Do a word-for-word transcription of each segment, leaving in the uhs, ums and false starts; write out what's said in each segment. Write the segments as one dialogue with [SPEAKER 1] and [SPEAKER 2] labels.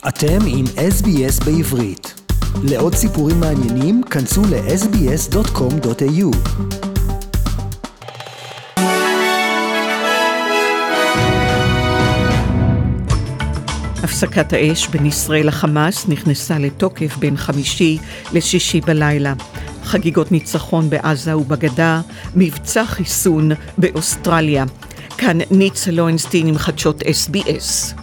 [SPEAKER 1] אתם עם אס בי אס בעברית. לעוד סיפורים מעניינים, כנסו ל-אס בי אס דוט קום דוט איי יו.
[SPEAKER 2] הפסקת האש בין ישראל לחמאס נכנסה לתוקף בין חמישי לשישי בלילה. חגיגות ניצחון בעזה ובגדה, מבצע חיסון באוסטרליה. כאן ניצה לוינסטין עם חדשות אס בי אס.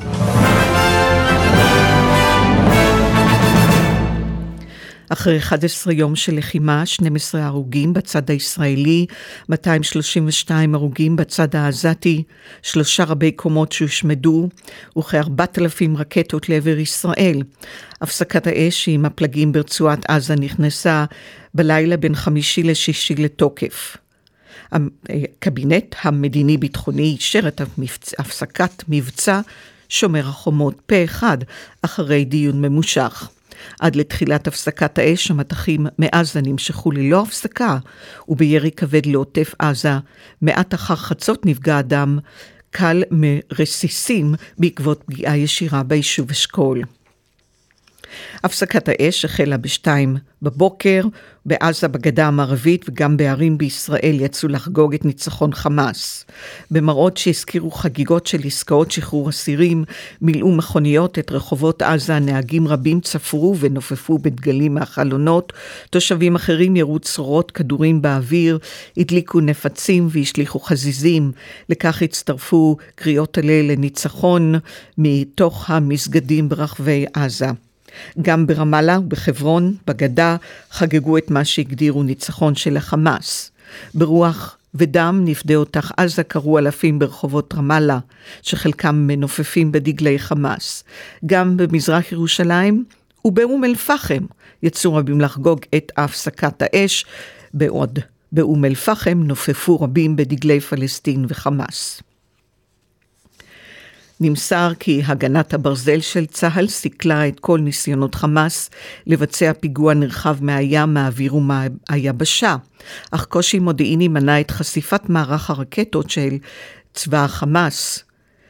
[SPEAKER 2] אחרי אחד עשר יום של לחימה, שנים עשר הרוגים בצד הישראלי, מאתיים שלושים ושתיים הרוגים בצד העזתי, שלושה רבי קומות שהושמדו, וכ-ארבעת אלפים רקטות לעבר ישראל. הפסקת האש עם הפלגים ברצועת עזה נכנסה בלילה בין חמישי לשישי לתוקף. הקבינט המדיני-ביטחוני אישר את הפסקת מבצע שומר החומות פה אחד אחרי דיון ממושך. עד לתחילת הפסקת האש, המתחים מעזה נמשכו ללא הפסקה, ובירי כבד לעוטף עזה, מעט אחר חצות נפגע אדם קל מרסיסים בעקבות פגיעה ישירה ביישוב אשכול. הפסקת האש החלה בשתיים בבוקר, בעזה בגדה המערבית וגם בערים בישראל יצאו לחגוג את ניצחון חמאס. במראות שהזכירו חגיגות של עסקאות שחרור אסירים, מילאו מכוניות את רחובות עזה, נהגים רבים צפרו ונופפו בדגלים מהחלונות, תושבים אחרים ירו צרורות כדורים באוויר, הדליקו נפצים והשליחו חזיזים, לכך הצטרפו קריאות הלל לניצחון מתוך המסגדים ברחבי עזה. גם ברמאללה ובחברון, בגדה, חגגו את מה שהגדירו ניצחון של החמאס. ברוח ודם נפדה אותך עזה קראו אלפים ברחובות רמאללה, שחלקם מנופפים בדגלי חמאס. גם במזרח ירושלים ובאום אל-פחם יצאו רבים לחגוג את הפסקת האש, בעוד באום אל-פחם נופפו רבים בדגלי פלסטין וחמאס. נמסר כי הגנת הברזל של צה"ל סיכלה את כל ניסיונות חמאס לבצע פיגוע נרחב מהים, מהאוויר ומהיבשה, אך קושי מודיעיני מנע את חשיפת מערך הרקטות של צבא החמאס.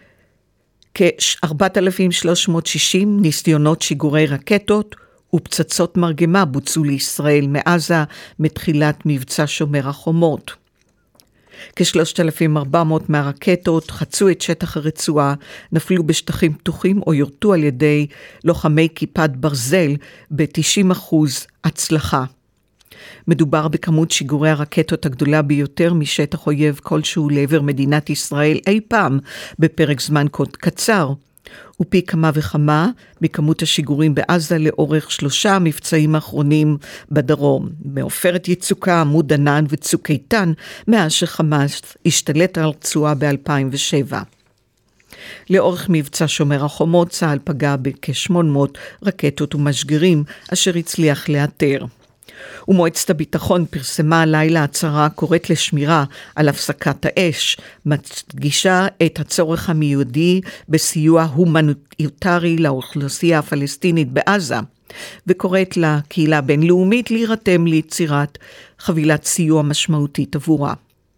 [SPEAKER 2] כ-ארבעת אלפים שלוש מאות ושישים ניסיונות שיגורי רקטות ופצצות מרגמה בוצעו לישראל מעזה מתחילת מבצע שומר החומות. כ-שלושת אלפים וארבע מאות מהרקטות חצו את שטח הרצועה, נפלו בשטחים פתוחים או יורטו על ידי לוחמי כיפת ברזל ב-תשעים אחוז הצלחה. מדובר בכמות שיגורי הרקטות הגדולה ביותר משטח אויב כלשהו לעבר מדינת ישראל אי פעם בפרק זמן קצר, ופי כמה וכמה מכמות השיגורים בעזה לאורך שלושה המבצעים האחרונים בדרום, מעופרת יצוקה, עמוד ענן וצוק איתן, מאז שחמאס השתלט על הרצועה ב-אלפיים ושבע. לאורך מבצע שומר החומות צה"ל פגע בכ-שמונה מאות רקטות ומשגרים אשר הצליח לאתר. ומועצת הביטחון פרסמה הלילה הצהרה קוראת לשמירה על הפסקת האש, מדגישה את הצורך המיידי בסיוע הומניטרי לאוכלוסייה הפלסטינית בעזה, וקוראת לקהילה הבינלאומית להירתם ליצירת חבילת סיוע משמעותית עבורה.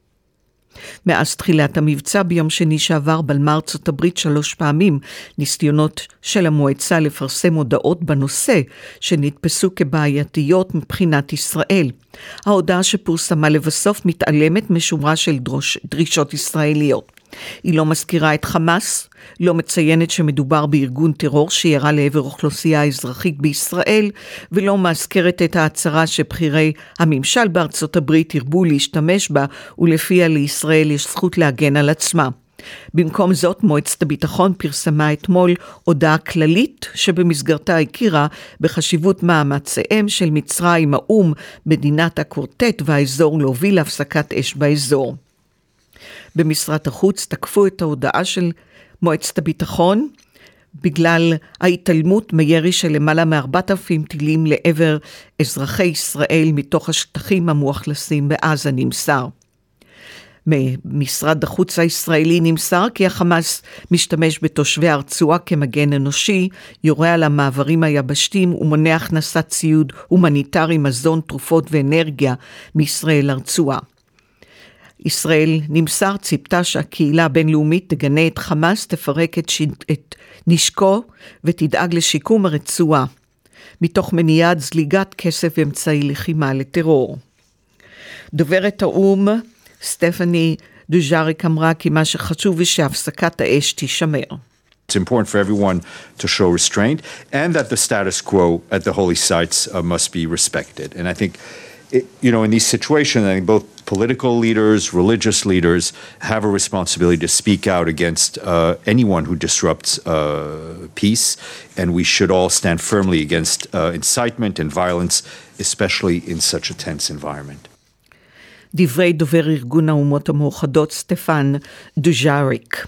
[SPEAKER 2] מאז תחילת המבצע ביום שני שעבר בלמה ארצות הברית שלוש פעמים ניסיונות של המועצה לפרסם הודעות בנושא שנתפסו כבעייתיות מבחינת ישראל. ההודעה שפורסמה לבסוף מתעלמת משומרה של דרוש, דרישות ישראליות. היא לא מזכירה את חמאס, לא מציינת שמדובר בארגון טרור שירה לעבר אוכלוסייה האזרחית בישראל, ולא מזכרת את ההצהרה שבחירי הממשל בארצות הברית ירבו להשתמש בה, ולפיה לישראל יש זכות להגן על עצמה. במקום זאת, מועצת הביטחון פרסמה אתמול הודעה כללית שבמסגרתה הכירה בחשיבות מאמציהם של מצרים, האום, מדינת הקורטט והאזור להוביל להפסקת אש באזור. במשרד החוץ תקפו את ההודעה של מועצת הביטחון בגלל ההתעלמות מירי של למעלה מ-ארבעת אלפים טילים לעבר אזרחי ישראל מתוך השטחים המאוכלסים בעזה נמסר. ממשרד החוץ הישראלי נמסר כי החמאס משתמש בתושבי הרצועה כמגן אנושי, יורה על המעברים היבשתיים ומונע הכנסת ציוד הומניטרי, מזון, תרופות ואנרגיה מישראל לרצועה. ישראל נמסר ציפתה שהקהילה הבינלאומית תגנה את חמאס, תפרק את, ש... את נשקו ותדאג לשיקום הרצועה, מתוך מניעת זליגת כסף ואמצעי לחימה לטרור. דוברת האום, סטפני דוז'אריק, אמרה כי מה שחשוב הוא שהפסקת האש תישמר.
[SPEAKER 3] It's important for everyone to show restraint and that the status quo at the holy sites uh, must be respected. And I think, it, you know, in these situations, I think both political leaders, religious leaders have a responsibility to speak out against uh, anyone who disrupts uh, peace. And we should all stand firmly against uh, incitement and violence, especially in such a tense environment.
[SPEAKER 2] דברי דובר ארגון האומות המאוחדות סטפן דוז'אריק.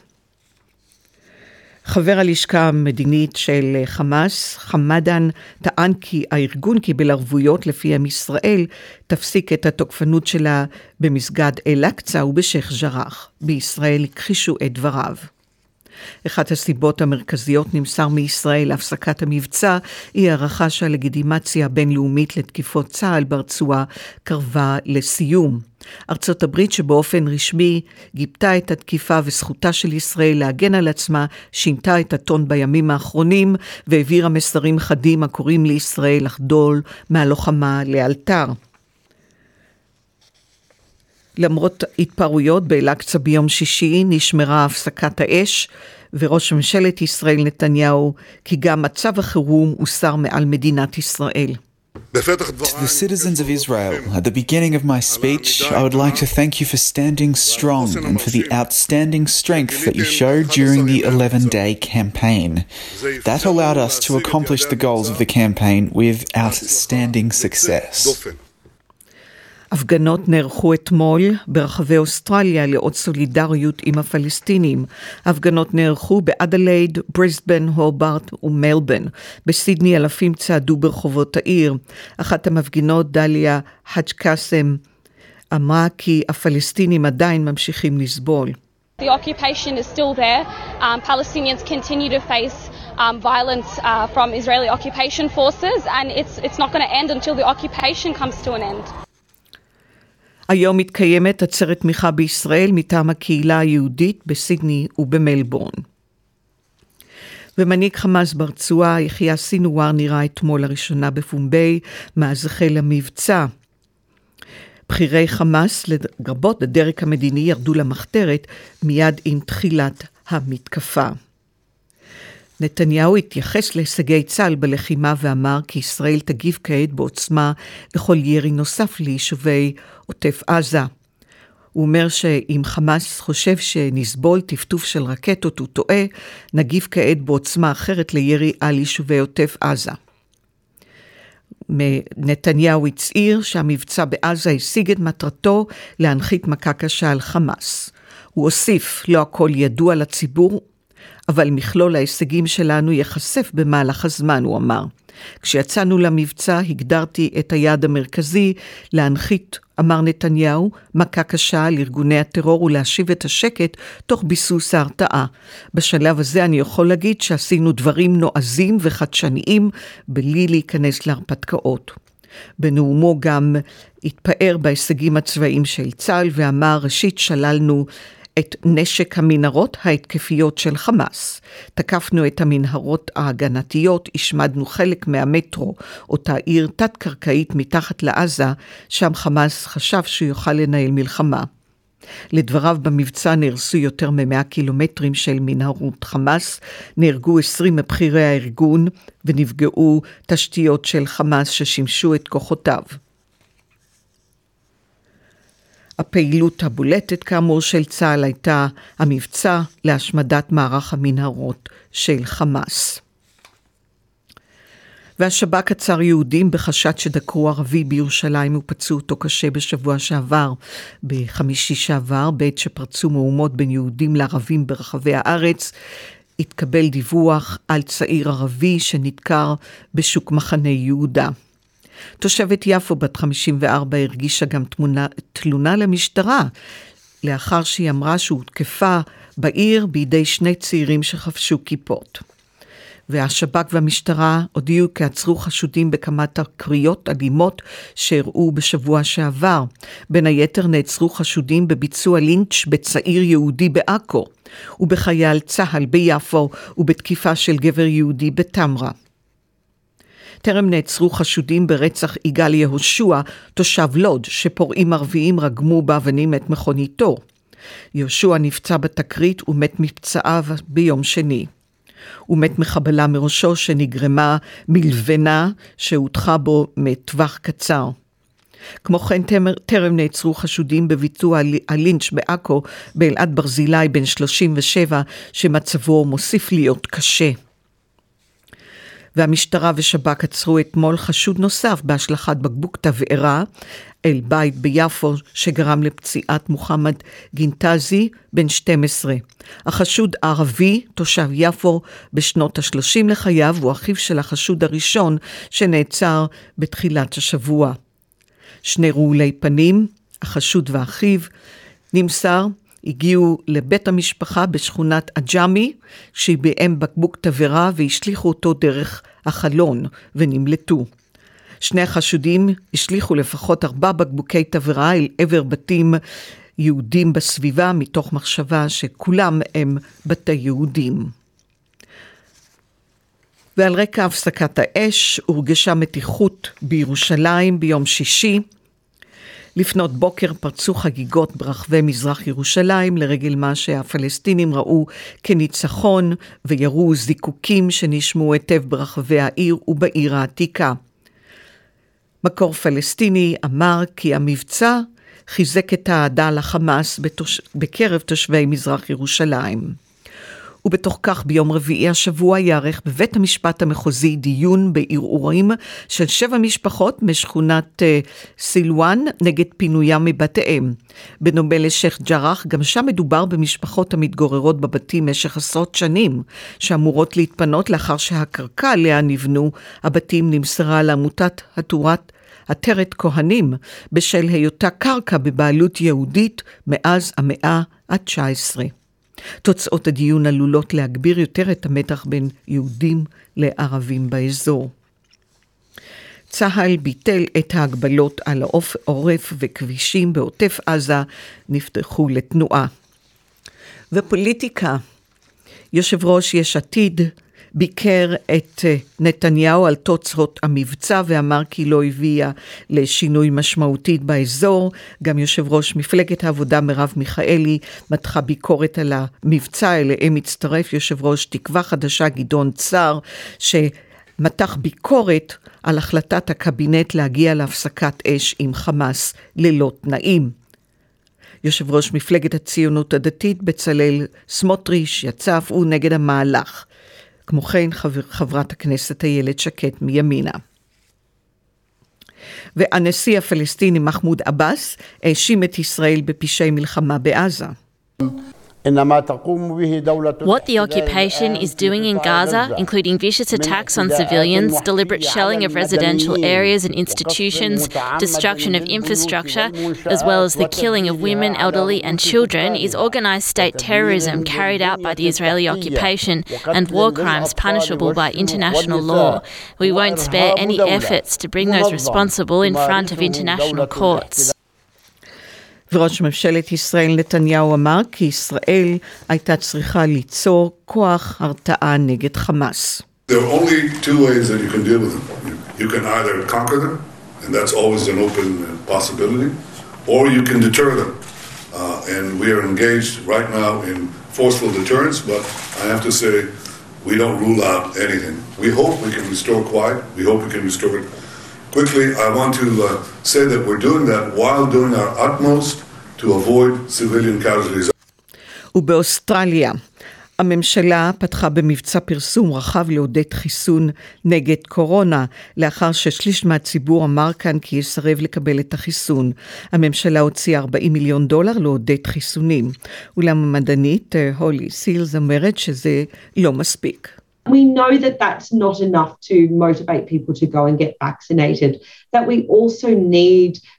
[SPEAKER 2] חבר הלשכה המדינית של חמאס, חמדאן, טען כי הארגון קיבל ערבויות לפיהם ישראל תפסיק את התוקפנות שלה במסגד אל-אקצא ובשייח' ג'ראח. בישראל הכחישו את דבריו. אחת הסיבות המרכזיות נמסר מישראל להפסקת המבצע היא הערכה שהלגיטימציה הבינלאומית לתקיפות צה"ל ברצועה קרבה לסיום. ארצות הברית שבאופן רשמי גיבתה את התקיפה וזכותה של ישראל להגן על עצמה, שינתה את הטון בימים האחרונים והעבירה מסרים חדים הקוראים לישראל לחדול מהלוחמה לאלתר. למרות התפרעויות באל-אקצא ביום שישי נשמרה הפסקת האש, וראש ממשלת ישראל נתניהו כי גם מצב החירום הוסר מעל מדינת ישראל.
[SPEAKER 4] To the citizens of Israel, at the beginning of my speech, I would like to thank you for standing strong and for the outstanding strength that you showed during the eleven-day campaign. That allowed us to accomplish the goals of the campaign with outstanding success.
[SPEAKER 2] הפגנות נערכו אתמול ברחבי אוסטרליה לאות סולידריות עם הפלסטינים. הפגנות נערכו באדלייד, בריסבן, הובארט ומלבן. בסידני אלפים צעדו ברחובות העיר. אחת המפגינות, דליה חג' קאסם, אמרה כי הפלסטינים עדיין ממשיכים לסבול.
[SPEAKER 5] The occupation is still there. Um, Palestinians continue to face um, violence uh, from Israeli occupation forces, and it's, it's not going to end until the occupation comes to an end.
[SPEAKER 2] היום מתקיימת עצרת תמיכה בישראל מטעם הקהילה היהודית בסידני ובמלבורן. ומנהיג חמאס ברצועה, יחיא סינואר, נראה אתמול לראשונה בפומבי מאז החל המבצע. בכירי חמאס, לרבות הדרג המדיני, ירדו למחתרת מיד עם תחילת המתקפה. נתניהו התייחס להישגי צה"ל בלחימה ואמר כי ישראל תגיב כעת בעוצמה לכל ירי נוסף ליישובי עוטף עזה. הוא אומר שאם חמאס חושב שנסבול טפטוף של רקטות הוא טועה, נגיב כעת בעוצמה אחרת לירי על יישובי עוטף עזה. נתניהו הצהיר שהמבצע בעזה השיג את מטרתו להנחית מכה קשה על חמאס. הוא הוסיף, לא הכל ידוע לציבור, אבל מכלול ההישגים שלנו יחשף במהלך הזמן, הוא אמר. כשיצאנו למבצע הגדרתי את היעד המרכזי להנחית, אמר נתניהו, מכה קשה על ארגוני הטרור ולהשיב את השקט תוך ביסוס ההרתעה. בשלב הזה אני יכול להגיד שעשינו דברים נועזים וחדשניים בלי להיכנס להרפתקאות. בנאומו גם התפאר בהישגים הצבאיים של צה"ל ואמר, ראשית שללנו את נשק המנהרות ההתקפיות של חמאס. תקפנו את המנהרות ההגנתיות, השמדנו חלק מהמטרו, אותה עיר תת-קרקעית מתחת לעזה, שם חמאס חשב שהוא יוכל לנהל מלחמה. לדבריו במבצע נהרסו יותר מ-מאה קילומטרים של מנהרות חמאס, נהרגו עשרים מבחירי הארגון ונפגעו תשתיות של חמאס ששימשו את כוחותיו. הפעילות הבולטת כאמור של צה"ל הייתה המבצע להשמדת מערך המנהרות של חמאס. והשב"כ עצר יהודים בחשד שדקרו ערבי בירושלים ופצעו אותו קשה בשבוע שעבר. בחמישי שעבר, בעת שפרצו מהומות בין יהודים לערבים ברחבי הארץ, התקבל דיווח על צעיר ערבי שנדקר בשוק מחנה יהודה. תושבת יפו בת חמישים וארבע הרגישה גם תמונה, תלונה למשטרה, לאחר שהיא אמרה שהותקפה בעיר בידי שני צעירים שחפשו כיפות. והשב"כ והמשטרה הודיעו כי עצרו חשודים בכמה תקריות אלימות שאירעו בשבוע שעבר. בין היתר נעצרו חשודים בביצוע לינץ' בצעיר יהודי בעכו, ובחייל צהל ביפו, ובתקיפה של גבר יהודי בתמרה. טרם נעצרו חשודים ברצח יגאל יהושע, תושב לוד, שפורעים ערביים רגמו באבנים את מכוניתו. יהושע נפצע בתקרית ומת מפצעיו ביום שני. הוא מת מחבלה מראשו שנגרמה מלבנה שהותחה בו מטווח קצר. כמו כן טרם נעצרו חשודים בביצוע הלינץ' בעכו באלעד ברזילי בן שלושים ושבע שמצבו מוסיף להיות קשה. והמשטרה ושב"כ עצרו אתמול חשוד נוסף בהשלכת בקבוק תבערה אל בית ביפו שגרם לפציעת מוחמד גינטזי בן שתים עשרה. החשוד ערבי, תושב יפו בשנות השלושים לחייו, הוא אחיו של החשוד הראשון שנעצר בתחילת השבוע. שני רעולי פנים, החשוד ואחיו, נמסר, הגיעו לבית המשפחה בשכונת אג'מי, שהביאם בקבוק תבערה והשליחו אותו דרך החלון ונמלטו. שני החשודים השליחו לפחות ארבע בקבוקי תבערה אל עבר בתים יהודים בסביבה, מתוך מחשבה שכולם הם בתי יהודים. ועל רקע הפסקת האש הורגשה מתיחות בירושלים ביום שישי. לפנות בוקר פרצו חגיגות ברחבי מזרח ירושלים לרגל מה שהפלסטינים ראו כניצחון, וירו זיקוקים שנשמעו היטב ברחבי העיר ובעיר העתיקה. מקור פלסטיני אמר כי המבצע חיזק את האהדה לחמאס בתוש... בקרב תושבי מזרח ירושלים. ובתוך כך ביום רביעי השבוע יערך בבית המשפט המחוזי דיון בערעורים של שבע משפחות משכונת uh, סילואן נגד פינוים מבתיהם. בנוגע לשייח' ג'ראח, גם שם מדובר במשפחות המתגוררות בבתים משך עשרות שנים, שאמורות להתפנות לאחר שהקרקע עליה נבנו הבתים נמסרה לעמותת התורת עטרת כהנים, בשל היותה קרקע בבעלות יהודית מאז המאה ה-תשע עשרה. תוצאות הדיון עלולות להגביר יותר את המתח בין יהודים לערבים באזור. צה"ל ביטל את ההגבלות על העורף וכבישים בעוטף עזה נפתחו לתנועה. ופוליטיקה, יושב ראש יש עתיד ביקר את נתניהו על תוצאות המבצע ואמר כי לא הביאה לשינוי משמעותית באזור. גם יושב ראש מפלגת העבודה מרב מיכאלי מתחה ביקורת על המבצע, אליהם מצטרף יושב ראש תקווה חדשה גדעון צער שמתח ביקורת על החלטת הקבינט להגיע להפסקת אש עם חמאס ללא תנאים. יושב ראש מפלגת הציונות הדתית בצלאל סמוטריץ' יצא אף הוא נגד המהלך. כמו כן חבר, חברת הכנסת איילת שקד מימינה. והנשיא הפלסטיני מחמוד עבאס האשים את ישראל בפשעי מלחמה בעזה.
[SPEAKER 6] What the occupation is doing in Gaza, including vicious attacks on civilians, deliberate shelling of residential areas and institutions, destruction of infrastructure, as well as the killing of women, elderly and children, is organised state terrorism carried out by the Israeli occupation and war crimes punishable by international law. We won't spare any efforts to bring those responsible in front of international courts.
[SPEAKER 2] וראש ממשלת ישראל נתניהו אמר כי ישראל הייתה צריכה ליצור כוח הרתעה נגד חמאס.
[SPEAKER 7] There are only two ways that you can deal with them. You can either conquer them, and that's always an open possibility, or you can deter them. Uh, and we are engaged right now in forceful deterrence, but I have to say we don't rule out anything. We hope we can restore quiet. We hope we can restore it quickly. I want to uh, say that we're doing that while doing our utmost to avoid civilian casualties.
[SPEAKER 2] ובאוסטרליה, הממשלה פתחה במבצע פרסום רחב לעודד חיסון נגד קורונה, לאחר ששליש מהציבור אמר כאן כי יסרב לקבל את החיסון. הממשלה הוציאה ארבעים מיליון דולר לעודד חיסונים. אולם המדענית הולי סילס אומרת שזה לא מספיק.
[SPEAKER 8] We know that that's not enough to motivate people to go and get vaccinated, that we also need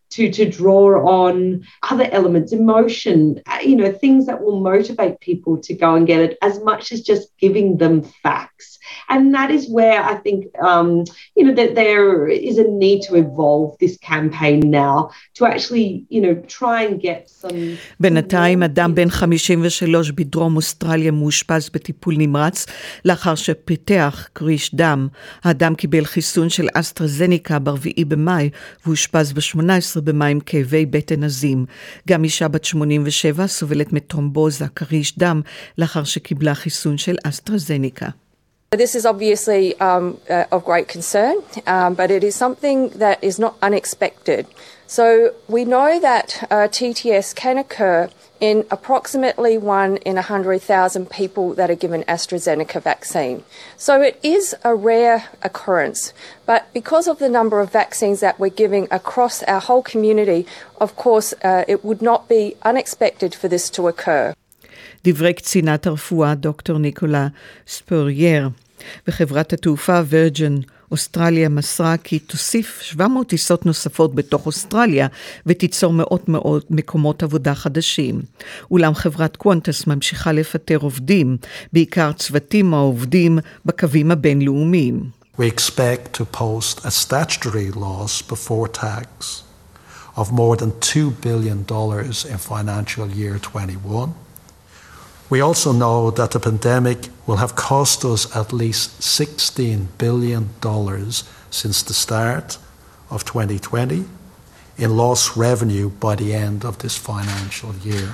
[SPEAKER 8] to, to draw on other elements, emotion, you know, things that will motivate people to go and get it as much as just giving them facts. And that is where I think, um, you know, that there is a need to evolve this campaign now to actually, you know, try and get some...
[SPEAKER 2] בינתיים אדם בן חמישים ושלוש בדרום אוסטרליה מאושפז בטיפול נמרץ לאחר שפיתח קריש דם. האדם קיבל חיסון של אסטרזניקה ברביעי במאי והושפז ב-שמונה עשרה במאי עם כאבי בטן עזים. גם אישה בת שמונים ושבע סובלת מטרומבוזה, קריש דם, לאחר שקיבלה חיסון של אסטרזניקה.
[SPEAKER 9] This is obviously um, uh, of great concern, um, but it is something that is not unexpected. So we know that uh, T T S can occur in approximately one in one hundred thousand people that are given AstraZeneca vaccine. So it is a rare occurrence, but because of the number of vaccines that we're giving across our whole community, of course, uh, it would not be unexpected for this to occur.
[SPEAKER 2] דברי קצינת הרפואה דוקטור ניקולה ספורייר, וחברת התעופה וירג'ן אוסטרליה מסרה כי תוסיף שבע מאות טיסות נוספות בתוך אוסטרליה ותיצור מאות מאות מקומות עבודה חדשים. אולם חברת קוונטס ממשיכה לפטר עובדים, בעיקר צוותים העובדים בקווים הבינלאומיים.
[SPEAKER 10] We expect to post a statutory loss before tax of more than two billion dollars in financial year twenty-one. We also know that the pandemic will have cost us at least sixteen billion dollars since the start of twenty twenty in lost revenue by the end of this financial year.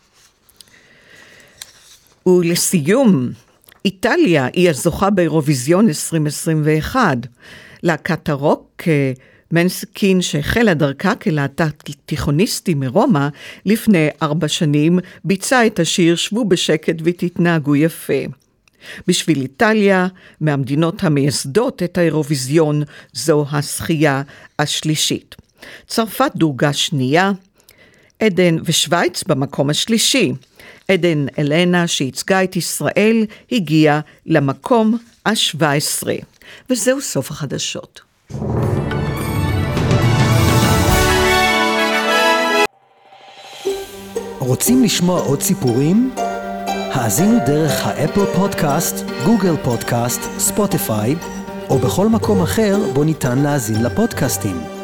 [SPEAKER 2] ולסיום, איטליה היא הזוכה באירוויזיון עשרים עשרים ואחת. להקת הרוק מנסקין שהחלה דרכה כלהקת תיכוניסטי מרומא לפני ארבע שנים, ביצעה את השיר שבו בשקט ותתנהגו יפה. בשביל איטליה, מהמדינות המייסדות את האירוויזיון, זו הזכייה השלישית. צרפת דורגה שנייה, עדן ושוויץ במקום השלישי. עדן אלנה שייצגה את ישראל הגיעה למקום ה-שבע עשרה. וזהו סוף החדשות.
[SPEAKER 1] רוצים לשמוע עוד סיפורים? האזינו דרך האפל פודקאסט, גוגל פודקאסט, ספוטיפיי, או בכל מקום אחר בו ניתן להאזין לפודקאסטים.